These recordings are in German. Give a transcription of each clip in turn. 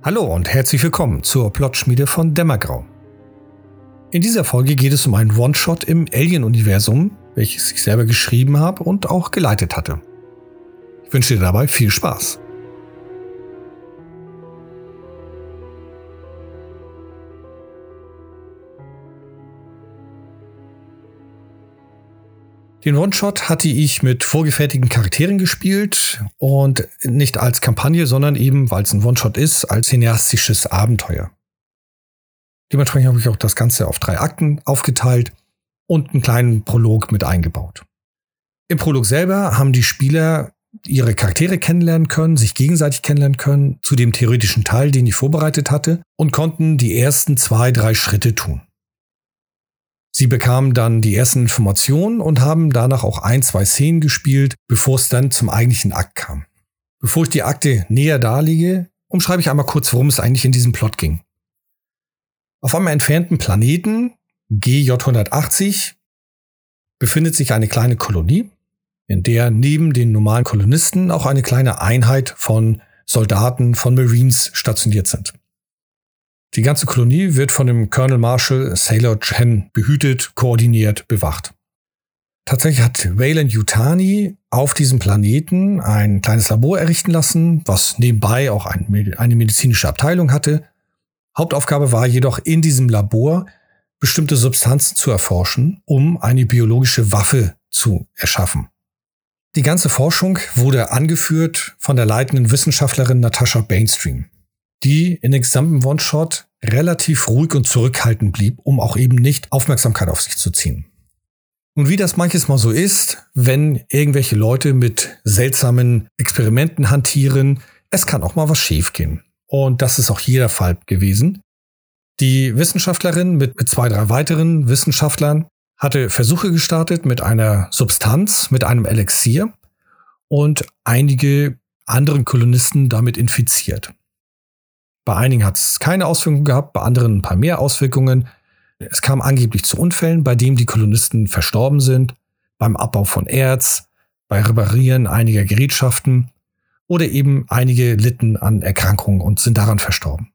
Hallo und herzlich willkommen zur Plotschmiede von Dämmergrau. In dieser Folge geht es um einen One-Shot im Alien-Universum, welches ich selber geschrieben habe und auch geleitet hatte. Ich wünsche dir dabei viel Spaß. Den One-Shot hatte ich mit vorgefertigten Charakteren gespielt und nicht als Kampagne, sondern eben, weil es ein One-Shot ist, als cineastisches Abenteuer. Dementsprechend habe ich auch das Ganze auf 3 Akten aufgeteilt und einen kleinen Prolog mit eingebaut. Im Prolog selber haben die Spieler ihre Charaktere kennenlernen können, sich gegenseitig kennenlernen können, zu dem theoretischen Teil, den ich vorbereitet hatte, und konnten die ersten 2-3 Schritte tun. Sie bekamen dann die ersten Informationen und haben danach auch 1-2 Szenen gespielt, bevor es dann zum eigentlichen Akt kam. Bevor ich die Akte näher darlege, umschreibe ich einmal kurz, worum es eigentlich in diesem Plot ging. Auf einem entfernten Planeten, GJ180, befindet sich eine kleine Kolonie, in der neben den normalen Kolonisten auch eine kleine Einheit von Soldaten, von Marines stationiert sind. Die ganze Kolonie wird von dem Colonel Marshal Sailor Chen behütet, koordiniert, bewacht. Tatsächlich hat Weyland-Yutani auf diesem Planeten ein kleines Labor errichten lassen, was nebenbei auch eine medizinische Abteilung hatte. Hauptaufgabe war jedoch, in diesem Labor bestimmte Substanzen zu erforschen, um eine biologische Waffe zu erschaffen. Die ganze Forschung wurde angeführt von der leitenden Wissenschaftlerin Natasha Bainstream, die in dem gesamten One-Shot relativ ruhig und zurückhaltend blieb, um auch eben nicht Aufmerksamkeit auf sich zu ziehen. Und wie das manches Mal so ist, wenn irgendwelche Leute mit seltsamen Experimenten hantieren, es kann auch mal was schiefgehen. Und das ist auch hier der Fall gewesen. Die Wissenschaftlerin mit 2-3 weiteren Wissenschaftlern hatte Versuche gestartet mit einer Substanz, mit einem Elixier und einige anderen Kolonisten damit infiziert. Bei einigen hat es keine Auswirkungen gehabt, bei anderen ein paar mehr Auswirkungen. Es kam angeblich zu Unfällen, bei denen die Kolonisten verstorben sind, beim Abbau von Erz, bei Reparieren einiger Gerätschaften oder eben einige litten an Erkrankungen und sind daran verstorben.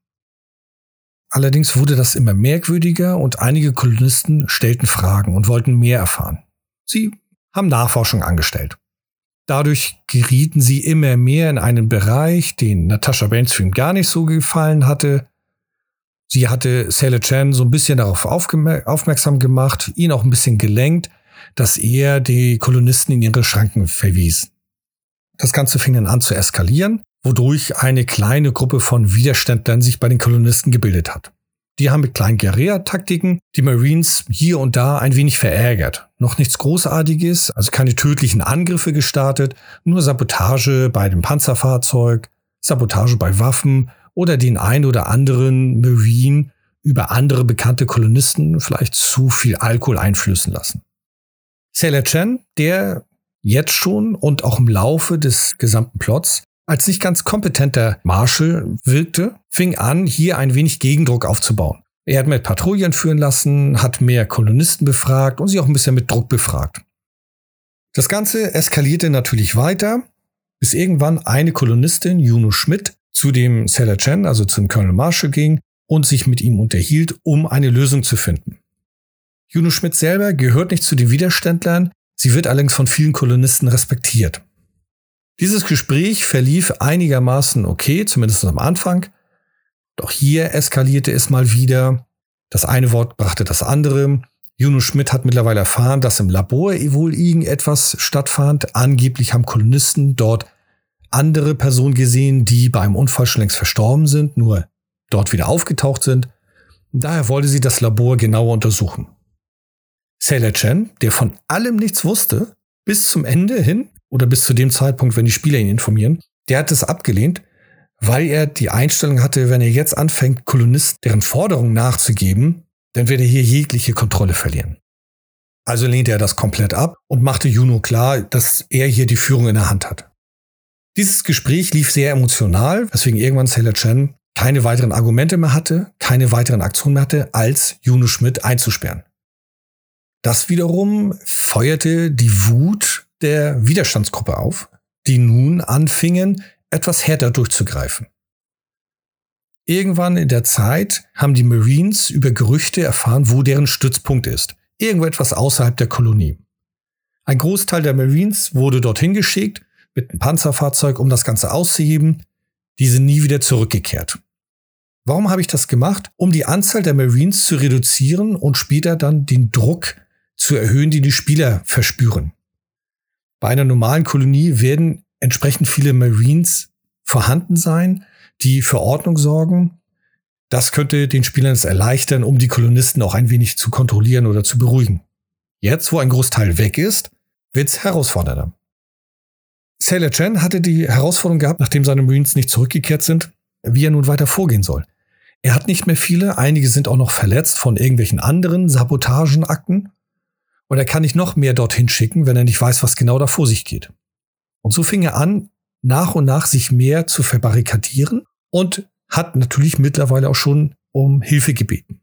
Allerdings wurde das immer merkwürdiger und einige Kolonisten stellten Fragen und wollten mehr erfahren. Sie haben Nachforschung angestellt. Dadurch gerieten sie immer mehr in einen Bereich, den Natasha Bainstream gar nicht so gefallen hatte. Sie hatte Sailor Chen so ein bisschen darauf aufmerksam gemacht, ihn auch ein bisschen gelenkt, dass er die Kolonisten in ihre Schranken verwies. Das Ganze fing dann an zu eskalieren, wodurch eine kleine Gruppe von Widerständlern sich bei den Kolonisten gebildet hat. Die haben mit kleinen Guerilla-Taktiken die Marines hier und da ein wenig verärgert. Noch nichts Großartiges, also keine tödlichen Angriffe gestartet, nur Sabotage bei dem Panzerfahrzeug, Sabotage bei Waffen oder den ein oder anderen Marine über andere bekannte Kolonisten vielleicht zu viel Alkohol einflößen lassen. Sailor Chen, der jetzt schon und auch im Laufe des gesamten Plots als nicht ganz kompetenter Marshal wirkte, fing an, hier ein wenig Gegendruck aufzubauen. Er hat mehr Patrouillen führen lassen, hat mehr Kolonisten befragt und sie auch ein bisschen mit Druck befragt. Das Ganze eskalierte natürlich weiter, bis irgendwann eine Kolonistin, Juno Schmidt, zu dem Sailor Chen, also zum Colonel Marshal ging und sich mit ihm unterhielt, um eine Lösung zu finden. Juno Schmidt selber gehört nicht zu den Widerständlern, sie wird allerdings von vielen Kolonisten respektiert. Dieses Gespräch verlief einigermaßen okay, zumindest am Anfang. Doch hier eskalierte es mal wieder. Das eine Wort brachte das andere. Juno Schmidt hat mittlerweile erfahren, dass im Labor wohl irgendetwas stattfand. Angeblich haben Kolonisten dort andere Personen gesehen, die beim Unfall schon längst verstorben sind, nur dort wieder aufgetaucht sind. Daher wollte sie das Labor genauer untersuchen. Sailor Chen, der von allem nichts wusste, bis zum Ende hin, oder bis zu dem Zeitpunkt, wenn die Spieler ihn informieren, der hat es abgelehnt, weil er die Einstellung hatte, wenn er jetzt anfängt, Kolonisten deren Forderungen nachzugeben, dann wird er hier jegliche Kontrolle verlieren. Also lehnte er das komplett ab und machte Juno klar, dass er hier die Führung in der Hand hat. Dieses Gespräch lief sehr emotional, weswegen irgendwann Sailor Chen keine weiteren Argumente mehr hatte, keine weiteren Aktionen mehr hatte, als Juno Schmidt einzusperren. Das wiederum feuerte die Wut der Widerstandsgruppe auf, die nun anfingen, etwas härter durchzugreifen. Irgendwann in der Zeit haben die Marines über Gerüchte erfahren, wo deren Stützpunkt ist. Irgendwo etwas außerhalb der Kolonie. Ein Großteil der Marines wurde dorthin geschickt mit einem Panzerfahrzeug, um das Ganze auszuheben. Die sind nie wieder zurückgekehrt. Warum habe ich das gemacht? Um die Anzahl der Marines zu reduzieren und später dann den Druck zu erhöhen, den die Spieler verspüren. Bei einer normalen Kolonie werden entsprechend viele Marines vorhanden sein, die für Ordnung sorgen. Das könnte den Spielern es erleichtern, um die Kolonisten auch ein wenig zu kontrollieren oder zu beruhigen. Jetzt, wo ein Großteil weg ist, wird es herausfordernder. Sailor Chen hatte die Herausforderung gehabt, nachdem seine Marines nicht zurückgekehrt sind, wie er nun weiter vorgehen soll. Er hat nicht mehr viele, einige sind auch noch verletzt von irgendwelchen anderen Sabotagenakten und er kann nicht noch mehr dorthin schicken, wenn er nicht weiß, was genau da vor sich geht. Und so fing er an, nach und nach sich mehr zu verbarrikadieren und hat natürlich mittlerweile auch schon um Hilfe gebeten.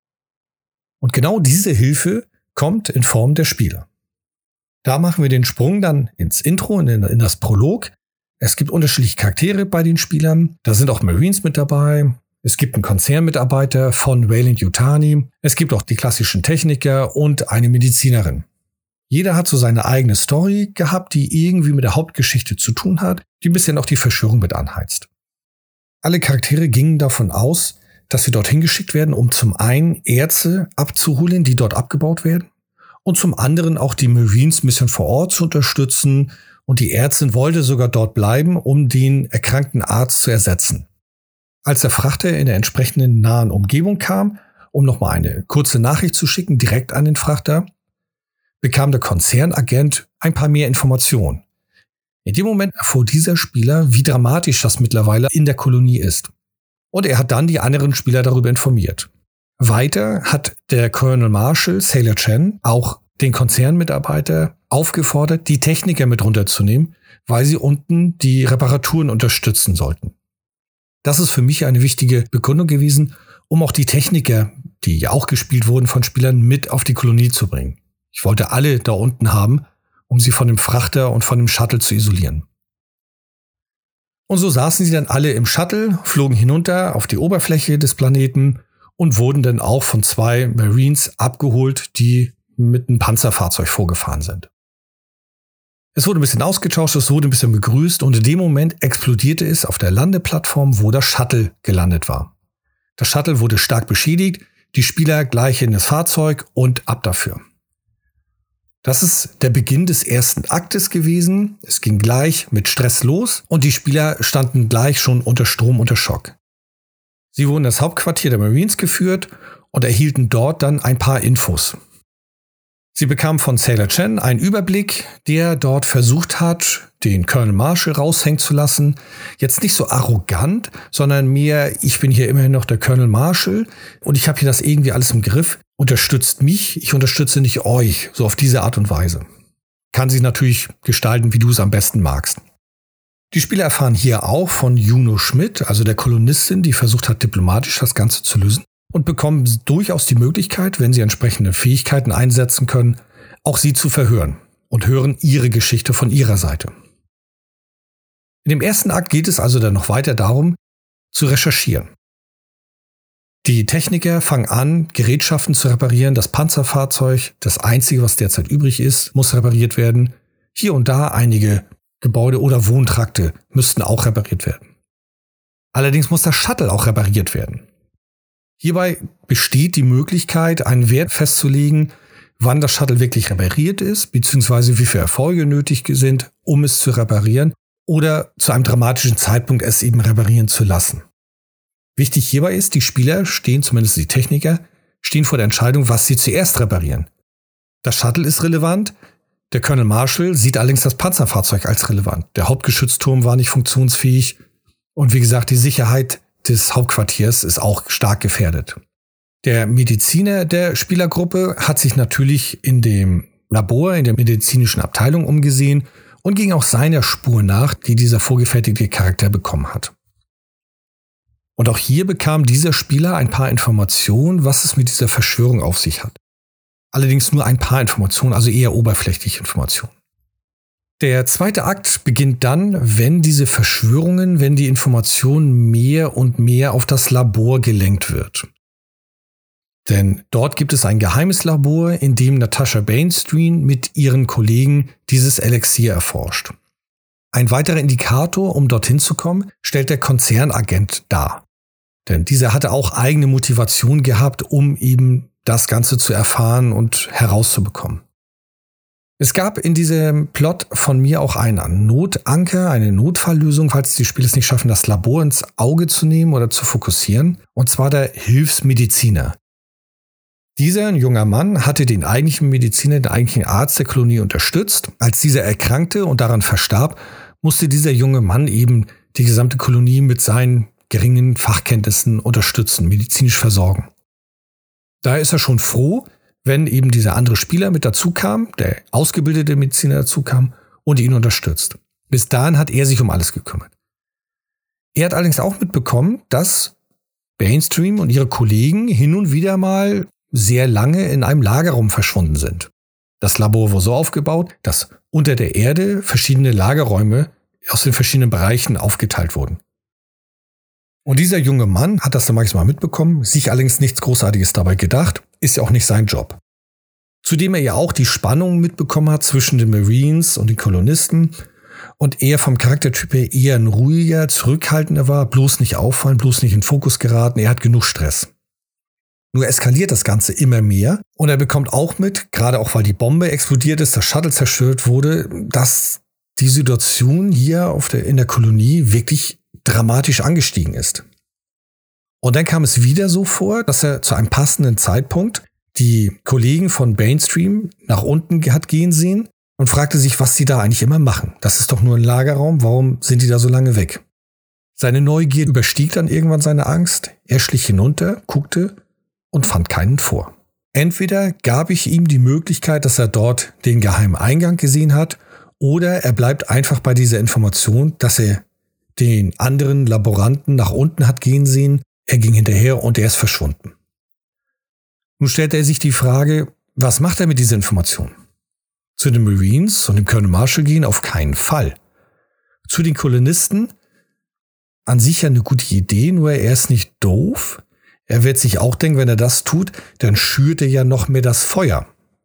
Und genau diese Hilfe kommt in Form der Spieler. Da machen wir den Sprung dann ins Intro, in das Prolog. Es gibt unterschiedliche Charaktere bei den Spielern. Da sind auch Marines mit dabei. Es gibt einen Konzernmitarbeiter von Weyland-Yutani. Es gibt auch die klassischen Techniker und eine Medizinerin. Jeder hat so seine eigene Story gehabt, die irgendwie mit der Hauptgeschichte zu tun hat, die ein bisschen auch die Verschwörung mit anheizt. Alle Charaktere gingen davon aus, dass sie dorthin geschickt werden, um zum einen Erze abzuholen, die dort abgebaut werden, und zum anderen auch die Marines ein bisschen vor Ort zu unterstützen. Und die Ärztin wollte sogar dort bleiben, um den erkrankten Arzt zu ersetzen. Als der Frachter in der entsprechenden nahen Umgebung kam, um nochmal eine kurze Nachricht zu schicken, direkt an den Frachter, bekam der Konzernagent ein paar mehr Informationen. In dem Moment erfuhr dieser Spieler, wie dramatisch das mittlerweile in der Kolonie ist. Und er hat dann die anderen Spieler darüber informiert. Weiter hat der Colonel Marshall, Sailor Chen, auch den Konzernmitarbeiter aufgefordert, die Techniker mit runterzunehmen, weil sie unten die Reparaturen unterstützen sollten. Das ist für mich eine wichtige Begründung gewesen, um auch die Techniker, die ja auch gespielt wurden von Spielern, mit auf die Kolonie zu bringen. Ich wollte alle da unten haben, um sie von dem Frachter und von dem Shuttle zu isolieren. Und so saßen sie dann alle im Shuttle, flogen hinunter auf die Oberfläche des Planeten und wurden dann auch von 2 Marines abgeholt, die mit einem Panzerfahrzeug vorgefahren sind. Es wurde ein bisschen ausgetauscht, es wurde ein bisschen begrüßt und in dem Moment explodierte es auf der Landeplattform, wo das Shuttle gelandet war. Das Shuttle wurde stark beschädigt, die Spieler gleich in das Fahrzeug und ab dafür. Das ist der Beginn des ersten Aktes gewesen. Es ging gleich mit Stress los und die Spieler standen gleich schon unter Strom, unter Schock. Sie wurden in das Hauptquartier der Marines geführt und erhielten dort dann ein paar Infos. Sie bekamen von Sailor Chen einen Überblick, der dort versucht hat, den Colonel Marshall raushängen zu lassen. Jetzt nicht so arrogant, sondern mehr, ich bin hier immerhin noch der Colonel Marshall und ich habe hier das irgendwie alles im Griff. Unterstützt mich, ich unterstütze nicht euch, so auf diese Art und Weise. Kann sich natürlich gestalten, wie du es am besten magst. Die Spieler erfahren hier auch von Juno Schmidt, also der Kolonistin, die versucht hat, diplomatisch das Ganze zu lösen. Und bekommen durchaus die Möglichkeit, wenn sie entsprechende Fähigkeiten einsetzen können, auch sie zu verhören und hören ihre Geschichte von ihrer Seite. In dem ersten Akt geht es also dann noch weiter darum, zu recherchieren. Die Techniker fangen an, Gerätschaften zu reparieren. Das Panzerfahrzeug, das einzige, was derzeit übrig ist, muss repariert werden. Hier und da einige Gebäude oder Wohntrakte müssten auch repariert werden. Allerdings muss das Shuttle auch repariert werden. Hierbei besteht die Möglichkeit, einen Wert festzulegen, wann das Shuttle wirklich repariert ist, beziehungsweise wie viele Erfolge nötig sind, um es zu reparieren oder zu einem dramatischen Zeitpunkt es eben reparieren zu lassen. Wichtig hierbei ist, die Spieler stehen, zumindest die Techniker, stehen vor der Entscheidung, was sie zuerst reparieren. Das Shuttle ist relevant, der Colonel Marshall sieht allerdings das Panzerfahrzeug als relevant. Der Hauptgeschützturm war nicht funktionsfähig und wie gesagt, die Sicherheit des Hauptquartiers ist auch stark gefährdet. Der Mediziner der Spielergruppe hat sich natürlich in dem Labor, in der medizinischen Abteilung umgesehen und ging auch seiner Spur nach, die dieser vorgefertigte Charakter bekommen hat. Und auch hier bekam dieser Spieler ein paar Informationen, was es mit dieser Verschwörung auf sich hat. Allerdings nur ein paar Informationen, also eher oberflächliche Informationen. Der zweite Akt beginnt dann, wenn diese Verschwörungen, wenn die Information mehr und mehr auf das Labor gelenkt wird. Denn dort gibt es ein geheimes Labor, in dem Natasha Bainstream mit ihren Kollegen dieses Elixier erforscht. Ein weiterer Indikator, um dorthin zu kommen, stellt der Konzernagent dar. Denn dieser hatte auch eigene Motivation gehabt, um eben das Ganze zu erfahren und herauszubekommen. Es gab in diesem Plot von mir auch einen Notanker, eine Notfalllösung, falls die Spieler es nicht schaffen, das Labor ins Auge zu nehmen oder zu fokussieren. Und zwar der Hilfsmediziner. Dieser, ein junger Mann, hatte den eigentlichen Mediziner, den eigentlichen Arzt der Kolonie unterstützt. Als dieser erkrankte und daran verstarb, musste dieser junge Mann eben die gesamte Kolonie mit seinen geringen Fachkenntnissen unterstützen, medizinisch versorgen. Daher ist er schon froh, wenn eben dieser andere Spieler mit dazu kam, der ausgebildete Mediziner dazu kam und ihn unterstützt. Bis dahin hat er sich um alles gekümmert. Er hat allerdings auch mitbekommen, dass Bainstream und ihre Kollegen hin und wieder mal sehr lange in einem Lagerraum verschwunden sind. Das Labor war so aufgebaut, dass unter der Erde verschiedene Lagerräume aus den verschiedenen Bereichen aufgeteilt wurden. Und dieser junge Mann hat das dann manchmal mitbekommen, sich allerdings nichts Großartiges dabei gedacht, ist ja auch nicht sein Job. Zudem er ja auch die Spannung mitbekommen hat zwischen den Marines und den Kolonisten und er vom Charaktertyp her eher ein ruhiger, zurückhaltender war, bloß nicht auffallen, bloß nicht in den Fokus geraten, er hat genug Stress. Nur eskaliert das Ganze immer mehr und er bekommt auch mit, gerade auch weil die Bombe explodiert ist, das Shuttle zerstört wurde, dass die Situation hier in der Kolonie wirklich dramatisch angestiegen ist. Und dann kam es wieder so vor, dass er zu einem passenden Zeitpunkt die Kollegen von Bainstream nach unten hat gehen sehen und fragte sich, was sie da eigentlich immer machen. Das ist doch nur ein Lagerraum, warum sind die da so lange weg? Seine Neugier überstieg dann irgendwann seine Angst. Er schlich hinunter, guckte und fand keinen vor. Entweder gab ich ihm die Möglichkeit, dass er dort den geheimen Eingang gesehen hat, oder er bleibt einfach bei dieser Information, dass er den anderen Laboranten nach unten hat gehen sehen. Er ging hinterher und er ist verschwunden. Nun stellt er sich die Frage, was macht er mit dieser Information? Zu den Marines und dem Colonel Marshall gehen auf keinen Fall. Zu den Kolonisten an sich ja eine gute Idee, nur er ist nicht doof. Er wird sich auch denken, wenn er das tut, dann schürt er ja noch mehr das Feuer.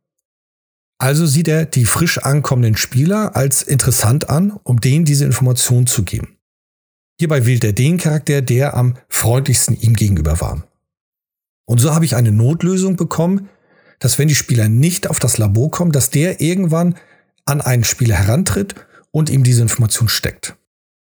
Also sieht er die frisch ankommenden Spieler als interessant an, um denen diese Information zu geben. Hierbei wählt er den Charakter, der am freundlichsten ihm gegenüber war. Und so habe ich eine Notlösung bekommen, dass wenn die Spieler nicht auf das Labor kommen, dass der irgendwann an einen Spieler herantritt und ihm diese Information steckt.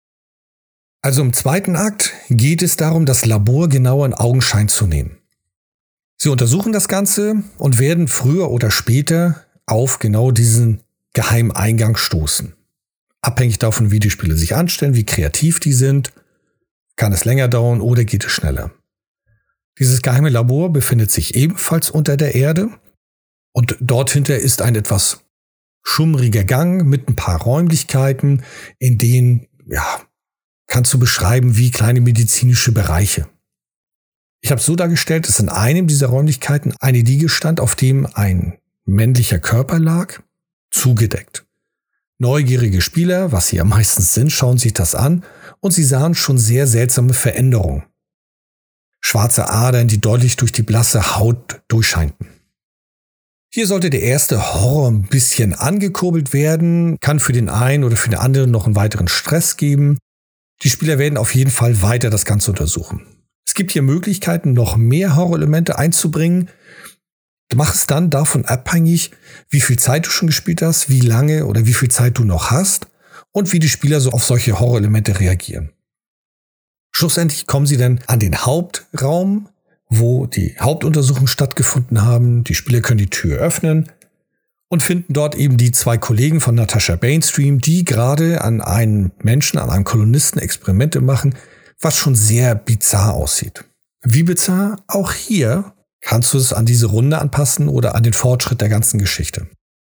Also im zweiten Akt geht es darum, das Labor genauer in Augenschein zu nehmen. Sie untersuchen das Ganze und werden früher oder später auf genau diesen geheimen Eingang stoßen. Abhängig davon, wie die Spieler sich anstellen, wie kreativ die sind, kann es länger dauern oder geht es schneller. Dieses geheime Labor befindet sich ebenfalls unter der Erde und dort hinter ist ein etwas schummriger Gang mit ein paar Räumlichkeiten, in denen, kannst du beschreiben wie kleine medizinische Bereiche. Ich habe es so dargestellt, dass in einem dieser Räumlichkeiten eine Liege stand, auf dem ein männlicher Körper lag, zugedeckt. Neugierige Spieler, was sie ja meistens sind, schauen sich das an und sie sahen schon sehr seltsame Veränderungen. Schwarze Adern, die deutlich durch die blasse Haut durchscheinten. Hier sollte der erste Horror ein bisschen angekurbelt werden, kann für den einen oder für den anderen noch einen weiteren Stress geben. Die Spieler werden auf jeden Fall weiter das Ganze untersuchen. Es gibt hier Möglichkeiten, noch mehr Horrorelemente einzubringen. Mach es dann davon abhängig, wie viel Zeit du schon gespielt hast, wie lange oder wie viel Zeit du noch hast und wie die Spieler so auf solche Horrorelemente reagieren. Schlussendlich kommen sie dann an den Hauptraum, wo die Hauptuntersuchungen stattgefunden haben. Die Spieler können die Tür öffnen und finden dort eben die zwei Kollegen von Natasha Bainstream, die gerade an einem Menschen, an einem Kolonisten Experimente machen, was schon sehr bizarr aussieht. Wie bizarr? Auch hier kannst du es an diese Runde anpassen oder an den Fortschritt der ganzen Geschichte.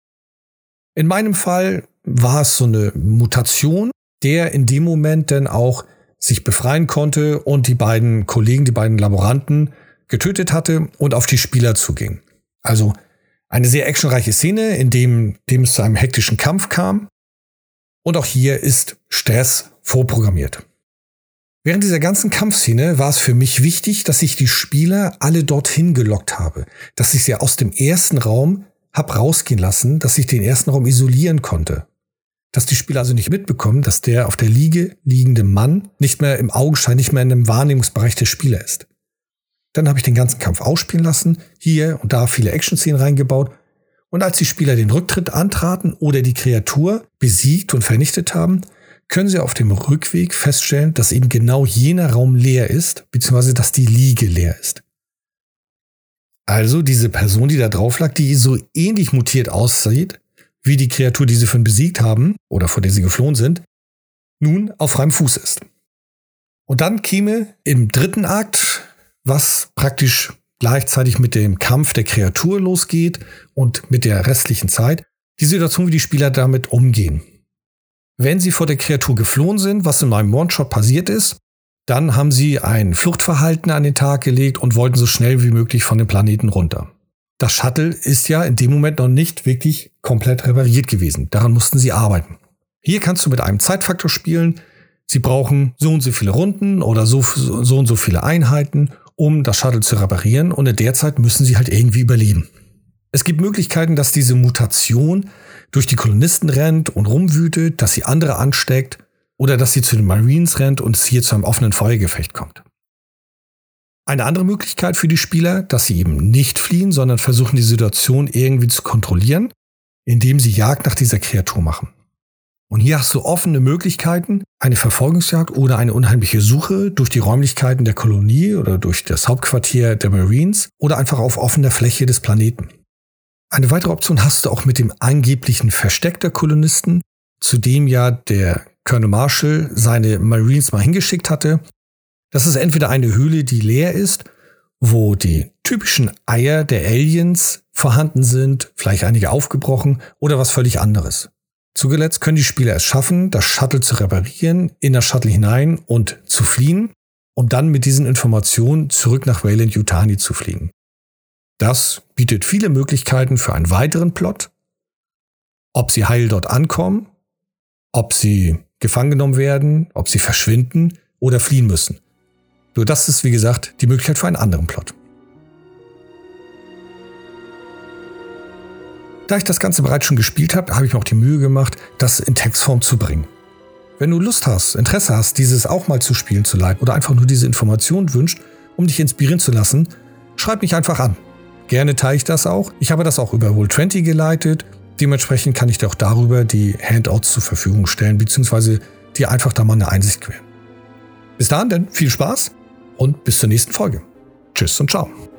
In meinem Fall war es so eine Mutation, der in dem Moment dann auch sich befreien konnte und die beiden Kollegen, die beiden Laboranten getötet hatte und auf die Spieler zuging. Also eine sehr actionreiche Szene, in dem es zu einem hektischen Kampf kam. Und auch hier ist Stress vorprogrammiert. Während dieser ganzen Kampfszene war es für mich wichtig, dass ich die Spieler alle dorthin gelockt habe. Dass ich sie aus dem ersten Raum hab rausgehen lassen, dass ich den ersten Raum isolieren konnte. Dass die Spieler also nicht mitbekommen, dass der auf der Liege liegende Mann nicht mehr im Augenschein, nicht mehr in dem Wahrnehmungsbereich der Spieler ist. Dann habe ich den ganzen Kampf ausspielen lassen, hier und da viele Action-Szenen reingebaut. Und als die Spieler den Rücktritt antraten oder die Kreatur besiegt und vernichtet haben, können sie auf dem Rückweg feststellen, dass eben genau jener Raum leer ist, beziehungsweise dass die Liege leer ist. Also diese Person, die da drauf lag, die so ähnlich mutiert aussieht, wie die Kreatur, die sie schon besiegt haben oder vor der sie geflohen sind, nun auf freiem Fuß ist. Und dann käme im dritten Akt, was praktisch gleichzeitig mit dem Kampf der Kreatur losgeht und mit der restlichen Zeit, die Situation, wie die Spieler damit umgehen. Wenn sie vor der Kreatur geflohen sind, was in meinem One-Shot passiert ist, dann haben sie ein Fluchtverhalten an den Tag gelegt und wollten so schnell wie möglich von dem Planeten runter. Das Shuttle ist ja in dem Moment noch nicht wirklich komplett repariert gewesen. Daran mussten sie arbeiten. Hier kannst du mit einem Zeitfaktor spielen. Sie brauchen so und so viele Runden oder so und so viele Einheiten, um das Shuttle zu reparieren. Und in der Zeit müssen sie halt irgendwie überleben. Es gibt Möglichkeiten, dass diese Mutation durch die Kolonisten rennt und rumwütet, dass sie andere ansteckt oder dass sie zu den Marines rennt und es hier zu einem offenen Feuergefecht kommt. Eine andere Möglichkeit für die Spieler, dass sie eben nicht fliehen, sondern versuchen, die Situation irgendwie zu kontrollieren, indem sie Jagd nach dieser Kreatur machen. Und hier hast du offene Möglichkeiten, eine Verfolgungsjagd oder eine unheimliche Suche durch die Räumlichkeiten der Kolonie oder durch das Hauptquartier der Marines oder einfach auf offener Fläche des Planeten. Eine weitere Option hast du auch mit dem angeblichen Versteck der Kolonisten, zu dem ja der Colonel Marshall seine Marines mal hingeschickt hatte. Das ist entweder eine Höhle, die leer ist, wo die typischen Eier der Aliens vorhanden sind, vielleicht einige aufgebrochen oder was völlig anderes. Zuletzt können die Spieler es schaffen, das Shuttle zu reparieren, in das Shuttle hinein und zu fliehen, um dann mit diesen Informationen zurück nach Weyland-Yutani zu fliegen. Das bietet viele Möglichkeiten für einen weiteren Plot, ob sie heil dort ankommen, ob sie gefangen genommen werden, ob sie verschwinden oder fliehen müssen. Nur das ist, wie gesagt, die Möglichkeit für einen anderen Plot. Da ich das Ganze bereits schon gespielt habe, habe ich mir auch die Mühe gemacht, das in Textform zu bringen. Wenn du Lust hast, Interesse hast, dieses auch mal zu spielen zu leiten oder einfach nur diese Informationen wünscht, um dich inspirieren zu lassen, schreib mich einfach an. Gerne teile ich das auch. Ich habe das auch über Roll20 geleitet. Dementsprechend kann ich dir auch darüber die Handouts zur Verfügung stellen, beziehungsweise dir einfach da mal eine Einsicht gewähren. Bis dahin, denn viel Spaß und bis zur nächsten Folge. Tschüss und ciao.